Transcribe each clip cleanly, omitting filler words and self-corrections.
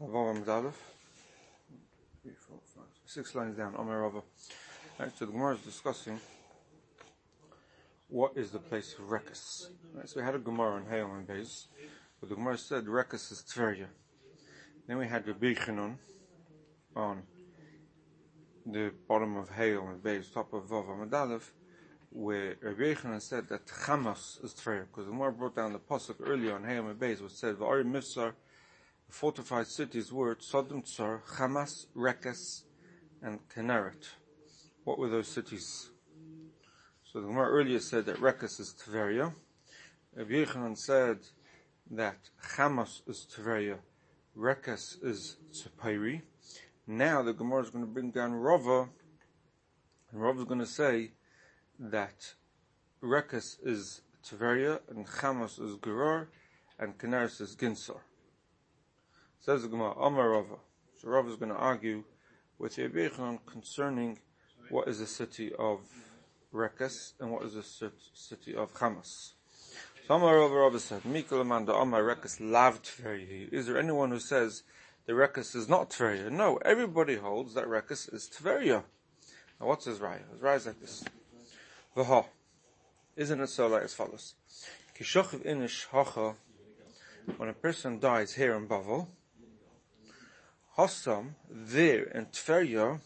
Vavam Dalef. 3, 4, 5, 6 lines down. Omer Rava. Right, so the Gemara is discussing what is the place of Rekas. Right, so we had a Gemara on Hayom and Beis, but the Gemara said Rekas is Tveria. Then we had Rabbi Yochanan on the bottom of Hayom and Beis, top of Vavam Dalef, where Rabbi Yochanan said that Chamas is Tveria, because the Gemara brought down the pasuk earlier on Hayom and Beis, which said V'ari Mifsar, fortified cities were Sodom, Tzar, Hamas, Rekas, and Kinneret. What were those cities? So the Gemara earlier said that Rekas is Tveria. Rabbi Yochanan said that Hamas is Tveria, Rekas is Tzipori. Now the Gemara is going to bring down Rava, and Rava is going to say that Rekas is Tveria, and Hamas is Gerar, and Kinneret is Ginsar. Says the Gemara, Amar Rava. So Rava is going to argue with Rabbi Yochanan concerning what is the city of Rekas and what is the city of Hamas. So Amar Rava said, Mikol Amanda Amar Rekas lav Tveria. Is there anyone who says the Rekas is not Tveria? No, everybody holds that Rekas is Tveria. Now what's his raya? His raya is like this. V'ha. Isn't it so like as follows? Kishochiv inish hacha. When a person dies here in Bavel, Hossam, there in Tveria,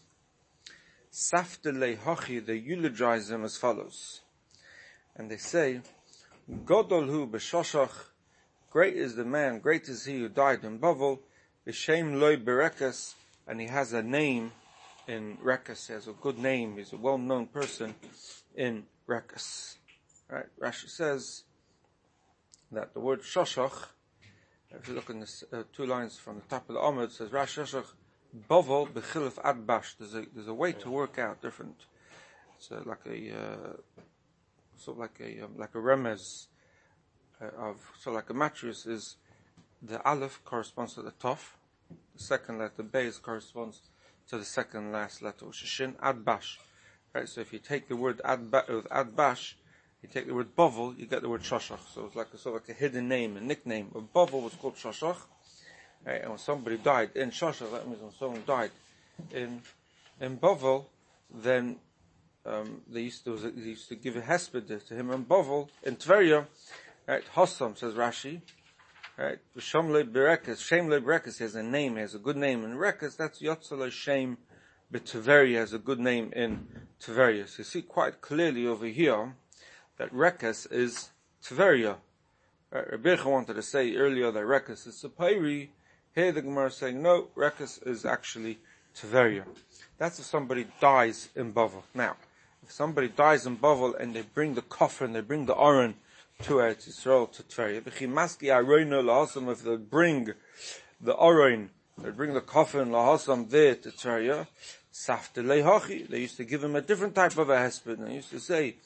Safdele Hachi, they eulogize him as follows. And they say, Godolhu b'shoshach, great is the man, great is he who died in Bavel, b'shem loy berekas, and he has a name in Rekas, he has a good name, he's a well-known person in Rekas. Right? Rashi says that the word shoshach, if you look in the 2 lines from the top of the Amud, it says Rashi Shoshach Bavel b'chilif adbash. There's a way to work out different. It's like a remez like a mattress is the aleph corresponds to the tov, the second letter beis corresponds to the second last letter shin adbash. Right. So if you take the word adbash, you take the word Bavel, you get the word Shoshach. So it's like a hidden name, a nickname. Bavel was called Shoshach. Right? And when somebody died in Shoshach, that means when someone died in Bavel, then they used to give a hesped to him in Bavel, in Tveria. Right? Hossam, says Rashi. Right? Shemle Berekas, he has a name, he has a good name in Rekas. That's Yotzele Shem B'Tveria, has a good name in Tveria. So you see quite clearly over here that Rekas is Tveria. Rabbi Yochanan wanted to say earlier that Rekas is Tzipori. Here the Gemara is saying, no, Rekas is actually Tveria. That's if somebody dies in Bavel. Now, if somebody dies in Bavel and they bring the coffin, they bring the Aron to Eretz Yisrael, to Tveria, if they bring the Aron, they bring the coffin lahasam there to Tveria, Safte lehachi, they used to give him a different type of a hesped. They used to say,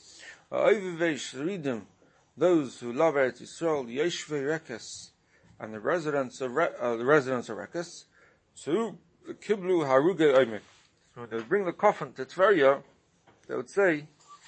those who love Eretz Yisrael, Yeshvei Rekas, and the residents of Rekas, to Kiblu Haruge Omek. So when they would bring the coffin to Tveria, they would say,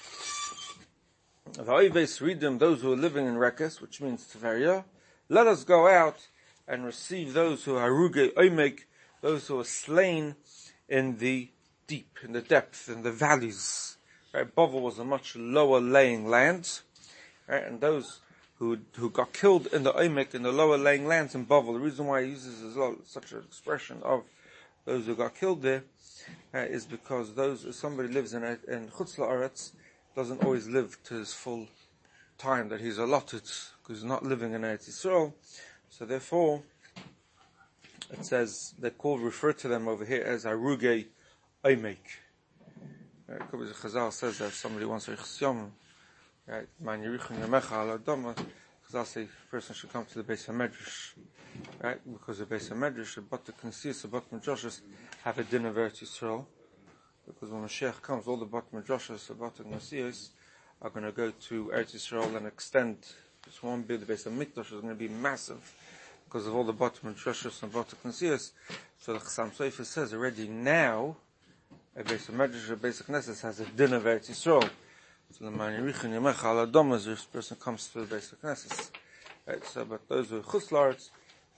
those who are living in Rekas, which means Tveria, let us go out and receive those who are Haruge Omek, those who are slain in the deep, in the depth, in the valleys. Right, Bavel was a much lower laying land, right, and those who got killed in the Omek, in the lower laying lands in Bavel, the reason why he uses such an expression of those who got killed there, is because if somebody lives in Chutz La'aretz, doesn't always live to his full time that he's allotted, because he's not living in Eretz Yisrael. So therefore, it says, refer to them over here as Haruge Omek. Chazal says that somebody wants a Chsyom, right? Man Yerichon Yamecha Ala Doma. Chazal say a person should come to the Beis HaMedrash, right? Because the Beis HaMedrash, the Bat Knesias, the Bat Midrashas have a din of Eretz Yisrael. Because when Mashiach comes, all the Bat Midrashas, the Bat Knesias are going to go to Eretz Yisrael and extend. This won't be the Beis HaMikdash, is going to be massive because of all the Bat Midrashas and Bat Knesias. So the Chassam Sofer says already now, a Beis HaMedrash, a Beis HaKnesses has a din of Eretz Yisrael. So the Man Yerichon Yamecha Ala Doma, this person comes to the Beis HaKnesses. Right, so, but those who are Chutz La'aretz, right,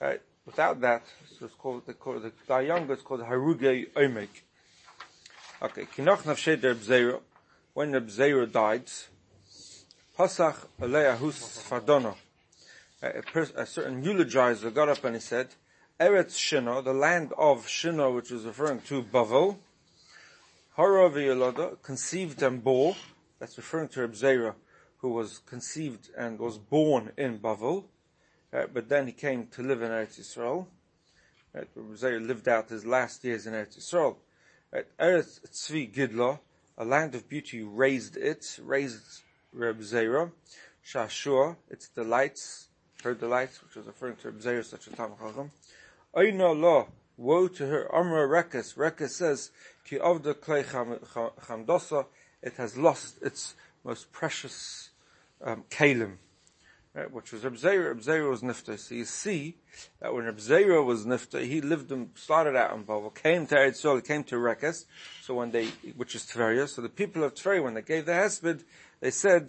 Without that, so the guy younger is called Harugei Omek. Okay, Kinoch Nafshe der Bzeira, when the Bzeira died, Pasach Aleahus Fadona, a certain eulogizer got up and he said, Eretz Shinar, the land of Shinar, which is referring to Bavel, Hara v'Yeloda, conceived and bore, that's referring to Bzeira, who was conceived and was born in Bavel, but then he came to live in Eretz Yisrael. Bzeira lived out his last years in Eretz Yisrael. Eretz Tzvi Gidla, a land of beauty, raised Reb Zera. Shashua, its delights, her delights, which was referring to Reb Zera, such a Tam Chacham. Oina lo, woe to her. Amra Rekes. Rekes says, Ki avda klei chamdosa, it has lost its most precious kalim, which was Reb Zera. Reb Zera was nifta. So you see that when Reb Zera was nifta, he started out in Bavel, came to Eretz Yisrael, came to Rekes, so which is Tveria. So the people of Tveria, when they gave the hesped, they said,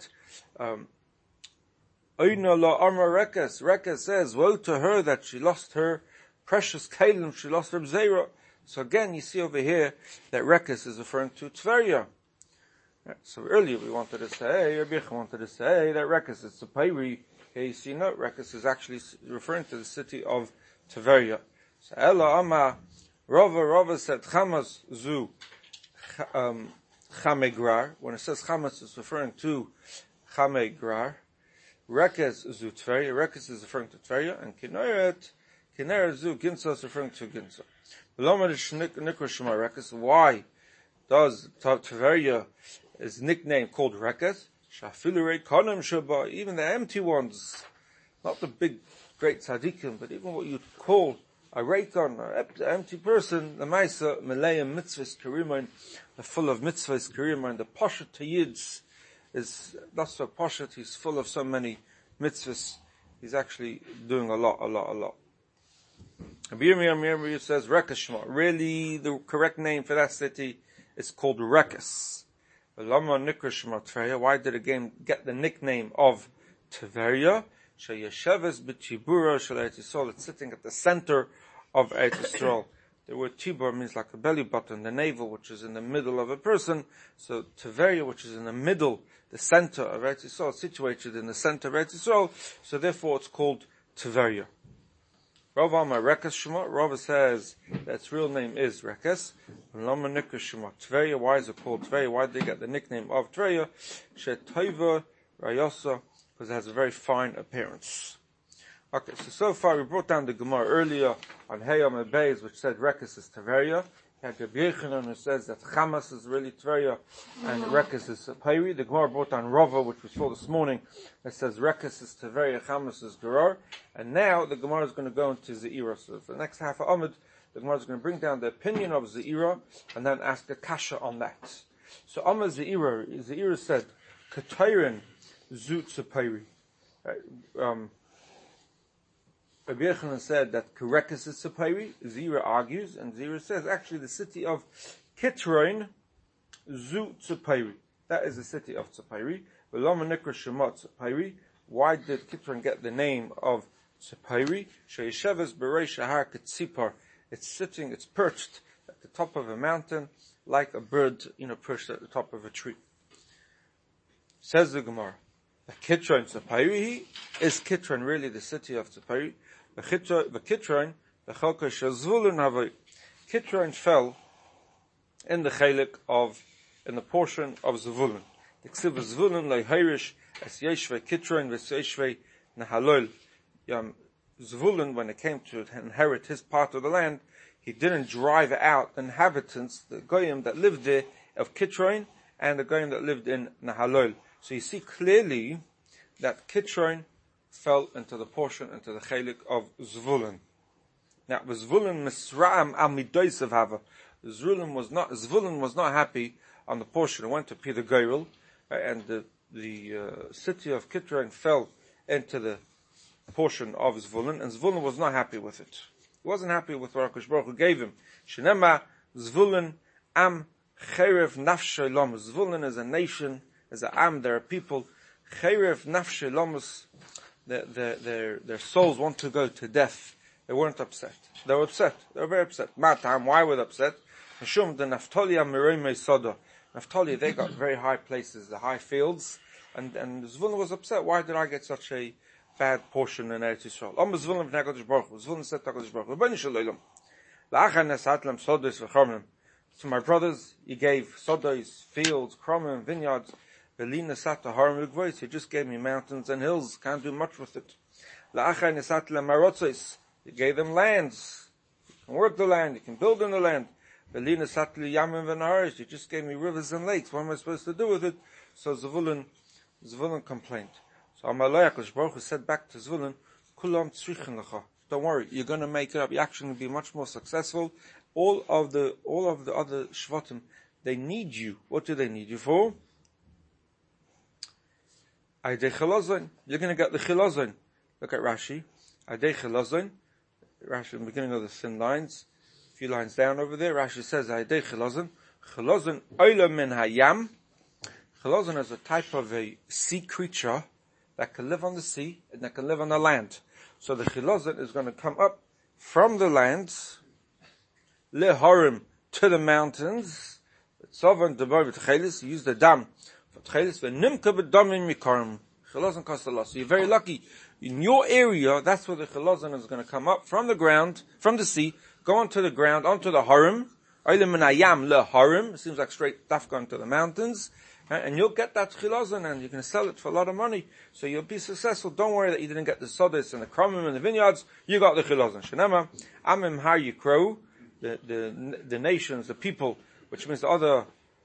Oina lo Amra Rekes. Rekes says, woe to her that she lost her precious kalim, she lost Reb Zera. So again, you see over here that Rekes is referring to Tveria. So earlier we wanted to say, Rabbi Yechon wanted to say that Rekes is Tzipayri. Here you see, no, Rekes is actually referring to the city of Tveria. So Ella Ama Rava said Chamas Zu Chamegrar. When it says Chamas, it's referring to Chamegrar. Rekes Zu Tveria. Rekes is referring to Tveria, and Kineret Zu Ginza is referring to Ginza. Why does Tveria is nickname called Rekes? Even the empty ones, not the big, great tzaddikim, but even what you'd call a reikon, an empty person, the Maisa, Meleim, mitzvahs, karimain, the full of mitzvahs, karimain, the Pashat Yids is not so Pashat, he's full of so many mitzvahs, he's actually doing a lot. Abir says Rekes Shema. Really, the correct name for that city is called Rekes. Why did it again get the nickname of Tveria? It's sitting at the center of Eretz Yisrael. The word Tibur means like a belly button, the navel, which is in the middle of a person. So Tveria, which is in the middle, the center of Eretz Yisrael, situated in the center of Eretz Yisrael. So therefore it's called Tveria. Rav Amar Rekes Shema. Rav says that its real name is Rekes. Lama Nikra Shema Tveria. Why is it called Tveria? Why did they get the nickname of Tveria? Shetova Rayosa, because it has a very fine appearance. Okay, so far we brought down the Gemara earlier on Hayam and Beis, which said Rekes is Tveria. We had Rabbi Yechanan who says that Chamas is really Tveria and Rekes is Payri. The Gemara brought down Rava, which we saw this morning, that says Rekes is Tveria, Chamas is Gerar. And now the Gemara is going to go into Zeira. So for the next half of Amud, the Gemara is going to bring down the opinion of Zeira and then ask a kasha on that. So Amud Zeira said, Ketayrin Zut Payri. Rabbi Yechanan said that Rekes is Tzipayri. Zira argues, and Zira says actually the city of Kitron Zu Tzipayri. That is the city of Tzipayri. V'lama Nikra Shemot Tzipayri. Why did Kitron get the name of Tzipayri? Sheishavas Berei Shahar Ketzipar. It's perched at the top of a mountain like a bird, perched at the top of a tree. Says the Gemara, the Kitron Tzipayri is Kitron really the city of Tzipayri? The Kitron, the Chalka Shazvulun Havai. Kitron fell in the portion of Zvulun. The Ksiv Zvulun leihirish as Yeshve Kitron v'Yeshve Nahalol. Zvulun, when it came to inherit his part of the land, he didn't drive out the inhabitants, the Goyim that lived there of Kitron and the Goyim that lived in Nahalol. So you see clearly that Kitron fell into the chelik of Zvulun. Now, Zvulun misra'am al midoisav hava. Zvulun was not happy on the portion. It went to Peter Geirel, and the city of Kitron fell into the portion of Zvulun, and Zvulun was not happy with it. He wasn't happy with what HaKadosh Baruch Hu gave him. Shenema Zvulun am cherev nafshay lamus. Zvulun is a nation, is a am, there are people. Cherev nafshay lamus. Their souls want to go to death. They weren't upset. They were upset. They were very upset. Matam, why were they upset? Mishum the Naphtali Amirei Soda. Naphtali, they got very high places, the high fields, and Zvulun was upset. Why did I get such a bad portion in Eretz Yisrael? Zvulun v'nei HaKadosh Baruch Hu. Zvulun said to HaKadosh Baruch Hu, Rebbeinu Shel Olam, la'achar nesatlam sodos v'chomim. To my brothers, he gave sodos, fields, kromim, vineyards, v'li nesat harim v'gvois. He just gave me mountains and hills. Can't do much with it. La'achar nesatlam marotzos. He gave them lands. You can work the land. You can build in the land. V'li nesat li yamim v'naharis. He just gave me rivers and lakes. What am I supposed to do with it? So Zvulun complained. So Amalei HaKadosh Baruch Hu said back to Zvulun, Kulam tzrichen lecha. Don't worry, you're going to make it up. You're actually going to be much more successful. All of the other shvatim, they need you. What do they need you for? Aydei chilazon. You're going to get the chilazon. Look at Rashi. Aydei chilazon. Rashi in the beginning of the thin lines. A few lines down over there, Rashi says, Aydei chilazon. Chilazon oila min hayam. Chilazon is a type of a sea creature that can live on the sea and that can live on the land. So the chilazon is going to come up from the lands, leharim, to the mountains. Sovereign debar v'tchelis, use the dam for tchelis, v'nimka b'damim mikarim. Chilazon costs a lot. So you're very lucky. In your area, that's where the chilazon is going to come up from the ground, from the sea, go onto the ground, onto the harim. Oilim minayam leharim. It seems like straight dafka onto the mountains. And you'll get that chilazon and you can sell it for a lot of money. So you'll be successful. Don't worry that you didn't get the sodas and the kromim and the vineyards. You got the chilazon. Shenema, amim har yikro, the nations, the people, which means the other,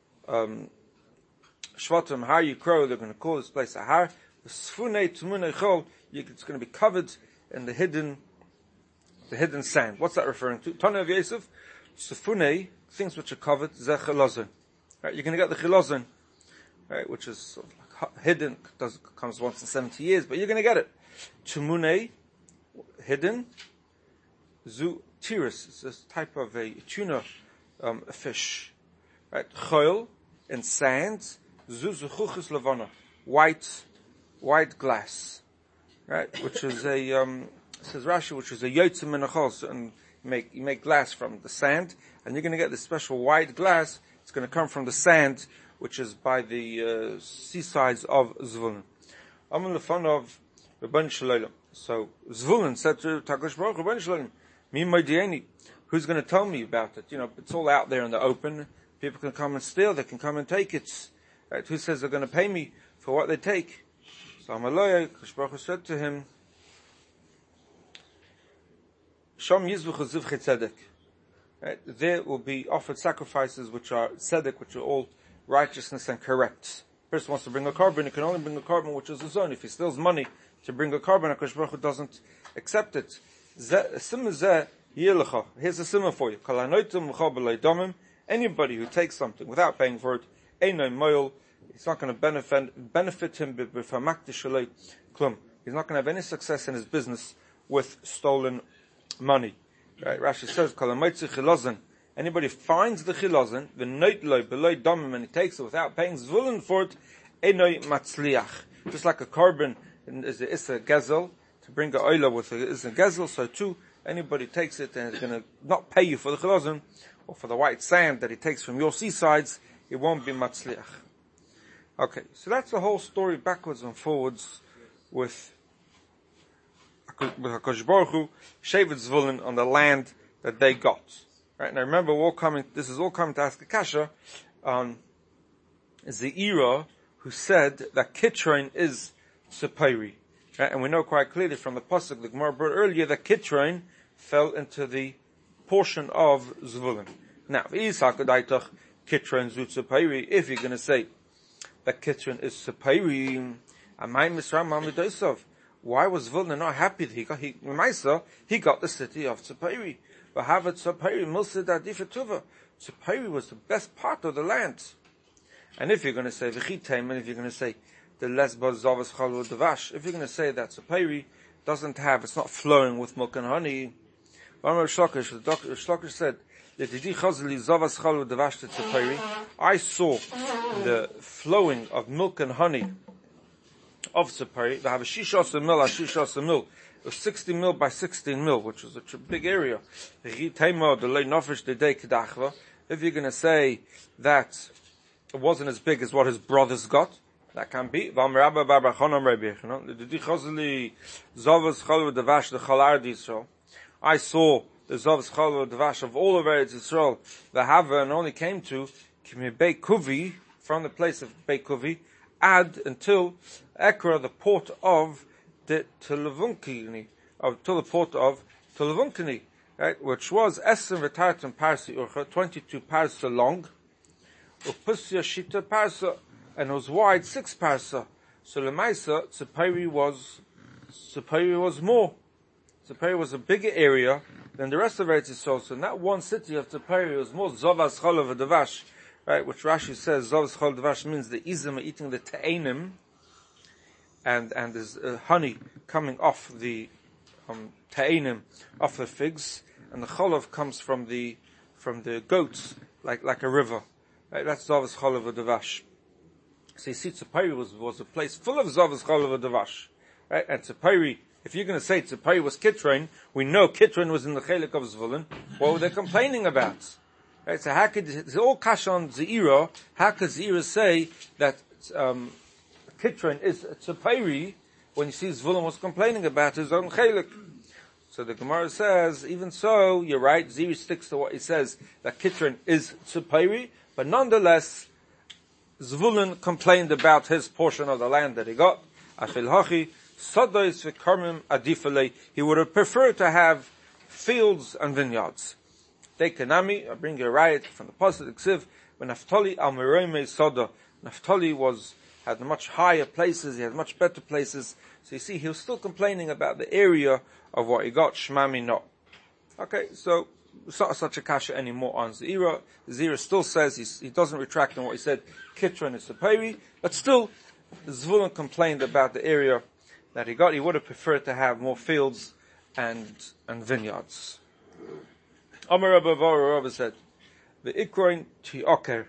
shvatim har yikro, they're going to call this place a har. The sfunei tumunei chol, it's going to be covered in the hidden sand. What's that referring to? Tana of Yosef, sfunei, things which are covered, zeh chilazon. Right, you're going to get the chilazon. Right, which is sort of like hidden, comes once in 70 years, but you're going to get it. Tumune, hidden. Zu tiris, it's this type of a tuna, a fish. Right, choil, in sand. Zu zuchuchis levana, white glass. Right, which is says Rashi, which is a yotzim menachos, and you make glass from the sand, and you're going to get this special white glass. It's going to come from the sand, which is by the seasides of Zvulun. Amal lefan of Rebbeinu Shel Olam. So Zvulun said to HaKadosh Baruch Hu, Rebbeinu Shel Olam, Mi moedieni, who's going to tell me about it? You know, it's all out there in the open. People can come and steal. They can come and take it. Right? Who says they're going to pay me for what they take? So Amalei HaKadosh Baruch Hu said to him, Shom yizbuchu zivchei tzedek. Right? There will be offered sacrifices which are tzedek, which are all righteousness and correct. Person wants to bring a carbon, he can only bring a carbon which is his own. If he steals money to bring a carbon, HaKadosh Baruch Hu doesn't accept it. Here's a simmer for you. Anybody who takes something without paying for it, it's not going to benefit him. He's not going to have any success in his business with stolen money. Right? Rashi says, anybody finds the chilazon, below damim, and he takes it without paying zvulun for it, enoi matzliach. Just like a carbon is a gezel, to bring a oila with is a gezel, so too, anybody takes it and is going to not pay you for the chilazon, or for the white sand that he takes from your seasides, it won't be matzliach. Okay, so that's the whole story backwards and forwards with HaKadosh Baruch Hu, Shevet Zvulun on the land that they got. Right, now remember, this is all coming to ask a kasha on Zeira, who said that Kitron is Tzipori. Right, and we know quite clearly from the pasuk the Gemara brought earlier that Kitron fell into the portion of Zvulun. Now, if you're going to say that Kitron is Tzipori, why was Zvulun not happy that he got the city of Tzipori? But have it Tzipori was the best part of the land. And if you're going to say V'chitem, and if you're going to say the Lesbos Zavas Chalul Devash, if you're going to say that Tzipori it's not flowing with milk and honey. Shlokish said, I saw the flowing of milk and honey of Tzipori. It was 60 mil by 16 mil, which was a big area. If you're going to say that it wasn't as big as what his brothers got, that can be. I saw the Zavas Chalva Devash of all of Eretz Yisrael, the Hava, and only came to Beit Kuvi, from the place of Beit Kuvi, until Ekra, the port of the Televunkini, till the port of Televunkini, right, which was Essen Retartan Parsa Urcha, 22 parsa long, Upusya Shita Parsa, and it was wide 6 parsa. So Lemaisa, Tzipari was more. Tzipari was a bigger area than the rest of Eretz Yisrael. So in that one city of Tzipari was more Zavas Chalav Devash, right, which Rashi says Zavas Chalav Devash means the Izim are eating the Te'enim, and there's honey coming off the Te'enim, off the figs, and the Chalav comes from the goats, like a river. Right, that's Zavas Chalav Devash. So you see, Tzipari was a place full of Zavas Chalav Devash, right? And Tzipari, if you're going to say Tzipari was Kitron, we know Kitron was in the Chelik of Zvulun. What were they complaining about? Right? So how could, it's all kash on Zeira, how could Zeira say that Kitron is Tzipari when you see Zvulun was complaining about his own Chelik? So the Gemara says, even so, you're right, Zeira sticks to what he says, that Kitron is Tzipari, but nonetheless, Zvulun complained about his portion of the land that he got. Afil hachi, sadois v'karmim adifalei. He would have preferred to have fields and vineyards. Dekanami, I bring you a riot from the Pasuk Ksiv, when Naphtali al Meroimei Soda. Naphtali had much higher places, he had much better places. So you see, he was still complaining about the area of what he got, Shmami no. Okay, so it's not such a kasha anymore on Zeira. Zeira still says he doesn't retract on what he said, Kitron is Tzipari, but still, Zvulun complained about the area that he got. He would have preferred to have more fields and vineyards. Amar Rabba said, the Ikroin Ti'oker,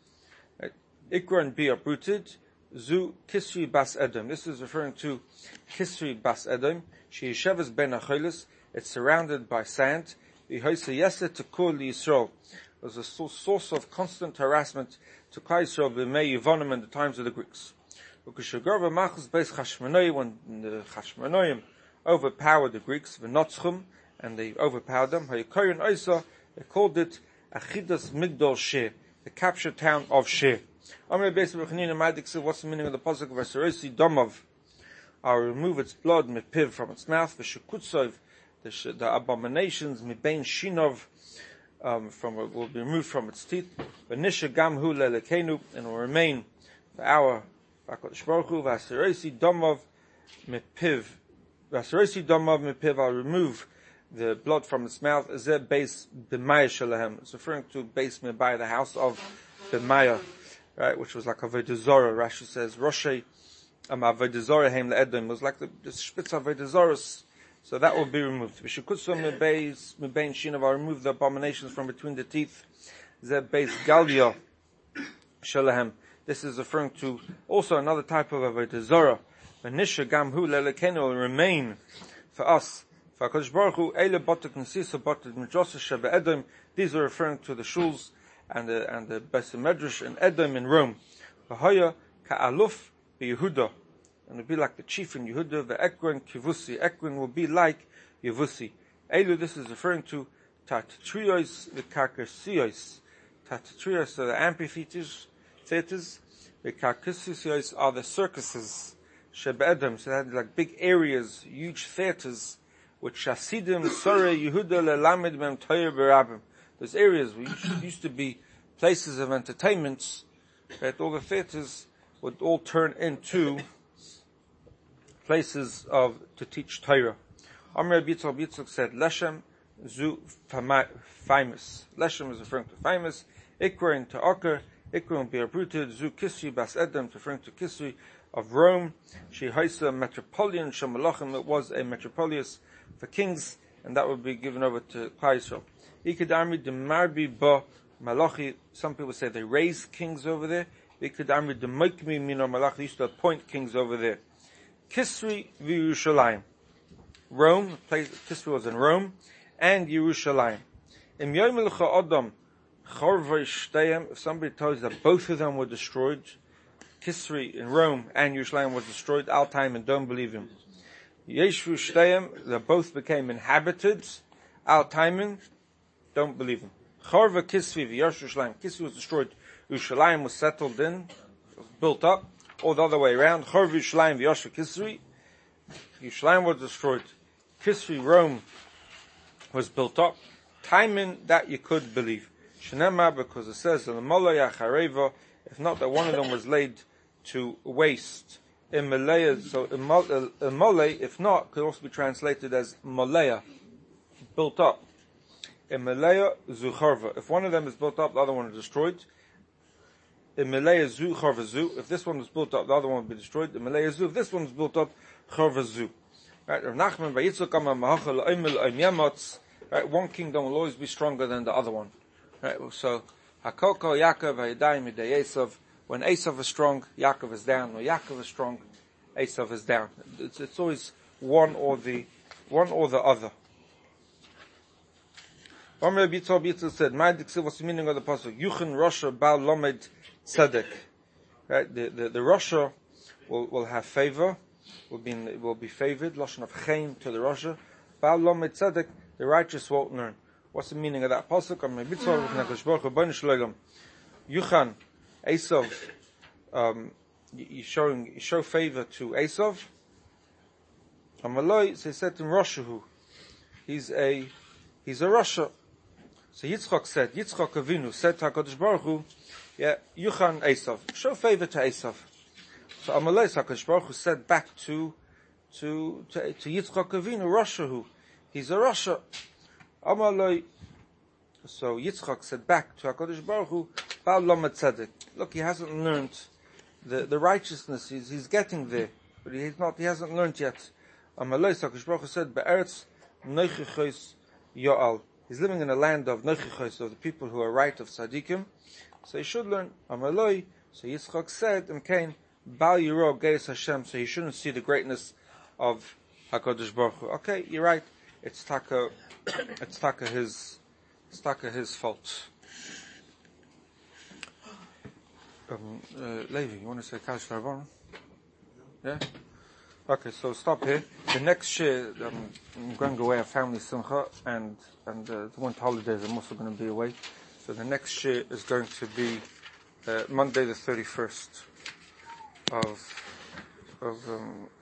Ikroin be uprooted, Zu Kisri Bas Edom. This is referring to Kisri Bas Edom. She Yeshevas Ben Achilis. It's surrounded by sand. The Hoysa Yeset to Kul Yisrael was a source of constant harassment to Klal Yisrael b'mei Yevonim in the times of the Greeks. When the Chashmonaim overpowered the Greeks, v'notzchum, and they overpowered them, they called it Achidas Migdol Shir, the captured town of Shir. What's the meaning of the pasuk of Vasarosi Domov? I'll remove its blood, mipiv, from its mouth, v'shekutzov, the abominations, mibein shinov, will be removed from its teeth, v'nisha gamhu lelekenu, and will remain for our HaKadosh Baruch Hu, Vasarosi Domov mipiv, I'll remove the blood from its mouth. Zeh beis b'maya shalahem. It's referring to beis by the house of b'maya, right, which was like a Avodah Zarah. Rashi says, Roshei Avodah Zarah heim le'edom, was like the spitz of Avodah Zarahs. So that will be removed. V'shekutzum mibein shinav, I'll remove the abominations from between the teeth. Zeh beis galia shalahem. This is referring to also another type of Avodah Zarah. V'nisha gamhu lelekenu will remain for us. For HaKadosh Baruch Hu, Eile botek nesisa botek midrasa shebe Edom. These are referring to the shuls and the Beis Medrash in Edom in Rome. V'haya ka'aluf beYehuda, and it'll be like the chief in Yehuda. Ve'ekron kivusi, Ekron will be like Yevusi. Eilu, this is referring to Tatatrios v'karkasios. Tatatrios are the amphitheaters. The Karkasios are the circuses. Shebe Edom, so they had like big areas, huge theaters, which Hasidim, Soreh, Yehuda, Lelamed, Mem, Toyer, Berabim. Those areas used to be places of entertainments, that all the theaters would all turn into places to teach Torah. Amr Yitzchak said, Leshem zu famous. Leshem is referring to famous. Ikra to Oker. Ikra will be uprooted. Zu Kisri Bas Edom, referring to Kisri of Rome. She Haisa Metropolitan Shamalachim. It was a metropolis for kings, and that would be given over to Klal Yisrael. Ikadamri de Marbi ba Malachi. Some people say they raised kings over there. Ikadamri de Moikmi Mino Malachi used to appoint kings over there. Kisri v'Yerushalayim. Rome, Kisri was in Rome, and Yerushalayim. Im Yom Lecha Adam Chorvei Shteyem, if somebody tells you that both of them were destroyed, Kisri in Rome and Yerushalayim was destroyed, al time, and don't believe him. Yeshvu Shteyem, that both became inhabited, al timing, don't believe him. Chorvei Kisri v'Yerushalayim, Kisri was destroyed, Yerushalayim was settled in, built up, or the other way around. Chorvei Yerushalayim v'Yashvu Kisri, Yerushalayim was destroyed, Kisri, Rome, was built up. Timing that you could believe. Shenema, because it says, if not that one of them was laid to waste. In Malaya, so Malay, if not, could also be translated as Malaya, built up. In Malaya, Zucharva. If one of them is built up, the other one is destroyed. In Malaya, Zu, Charva, Zu. If this one was built up, the other one would be destroyed. In Malaya, Zu. If this one was built up, Charva, Zu. Right, Rav Nachman, Vayitzuk, Mahachal, Oimel, Oim Yamotz. Right, one kingdom will always be stronger than the other one. Right, so Hakoko, Yaakov, Hayadayim, Midei Esav. When Esav is strong, Yaakov is down. When Yaakov is strong, Esav is down. It's always one or the other. Omer Bitzal Bitzal said, "My Dixil, what's the meaning of the pasuk? Yuchen Rasha Baal Lomed Tzedek." Right, the Rasha will have favor, will be favored. Lashon of Chaim to the Rasha. Baal Lomed Tzedek, the righteous won't learn. What's the meaning of that pasuk? Yuchan, Esav, you show favor to Esav. Amaloi, so he said to Rashahu, he's a Rasha. So Yitzchak Avinu said to HaKadosh Baruch Hu, Yuchan Esav, show favor to Esav. So Amaloi, HaKadosh Baruch Hu said back to Yitzchak Avinu, Rashahu, he's a Rasha. Amaloi. So Yitzchak said back to HaKadosh Baruch Hu, Baal Lomed Tzedek. Look, he hasn't learned the righteousness. He's getting there, but he hasn't learned yet. Amaloi, HaKadosh Baruch Hu said, Be'eretz Noichichos Yo'al. He's living in a land of Noichichos, of the people who are right, of Tzadikim. So he should learn. Amaloi. So Yitzchak said, Mkain, Baal Yiro Geis Hashem. So he shouldn't see the greatness of HaKadosh Baruch Hu. Okay, you're right. It's taka his fault. Levi, you want to say Kadosh Rabbanon? Yeah? Okay, so stop here. The next year, I'm going away a family simcha, and the winter holidays I'm also going to be away. So the next year is going to be Monday the 31st of